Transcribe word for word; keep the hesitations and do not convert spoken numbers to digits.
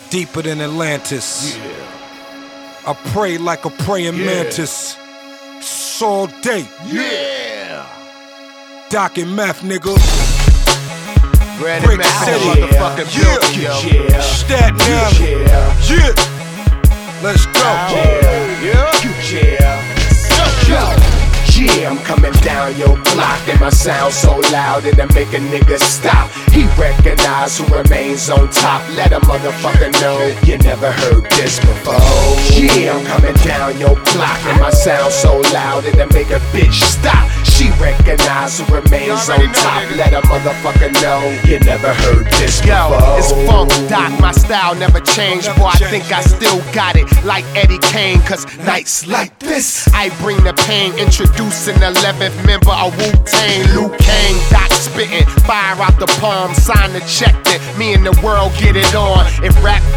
deeper than Atlantis. Yeah. I pray like a praying Yeah. mantis. It's all day. Yeah. Doc and Meth, nigga. Red Brick and City. motherfucking Yeah. building, yo. Yeah. Staten Island. Yeah. Yeah. Let's go. Yeah. Yeah. Yeah. Yo. Yeah, I'm coming down your block and my sound so loud it'll make a nigga stop. He recognize who remains on top. Let a motherfucker know you never heard this before. Yeah, I'm coming down your block and my sound so loud it'll make a bitch stop. She recognize who remains on top. Let a motherfucker know you never heard this before. Yo, it's Funk Doc, my style never changed. Boy, I think I still got it like Eddie Kane. Cause nights like this, I bring the pain. Introducing eleventh member of Wu-Tang, Liu Kang. Doc spitting, fire out the palm, sign the check that me and the world get it on. If rap